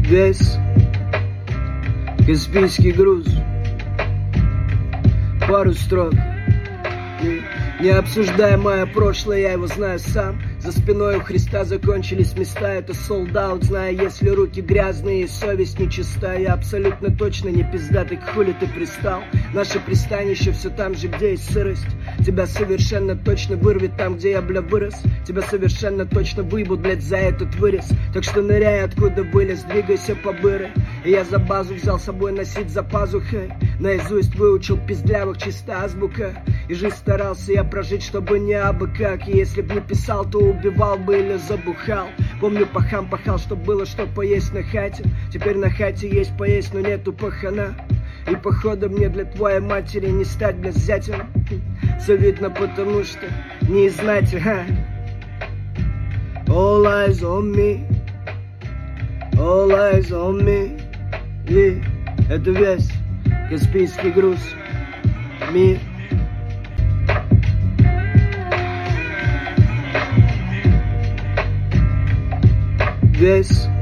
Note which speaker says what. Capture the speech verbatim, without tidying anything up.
Speaker 1: Весь Каспийский груз, пару строк. Не, не обсуждая мое прошлое, я его знаю сам. За спиной у Христа закончились места. Это sold out, зная, если руки грязные и совесть нечиста. Я абсолютно точно не пиздатый, к хули ты пристал. Наше пристанище все там же, где есть сырость. Тебя совершенно точно вырвет там, где я, бля, вырос. Тебя совершенно точно выебут, блядь, за этот вырез. Так что ныряй, откуда вылез, двигайся по быры. И я за базу взял с собой носить за пазухой. Наизусть выучил пиздлявых чисто азбука. И жизнь старался я прожить, чтобы не абы как. И если б не писал, то убивал бы или забухал. Помню, пахам пахал, чтоб было что поесть на хате. Теперь на хате есть поесть, но нету пахана. И походу мне для твоей матери не стать, бля, зятем. Все видно, потому что не знаете, ха. All eyes on me, all eyes on me. И это весь Каспийский груз, мир. Весь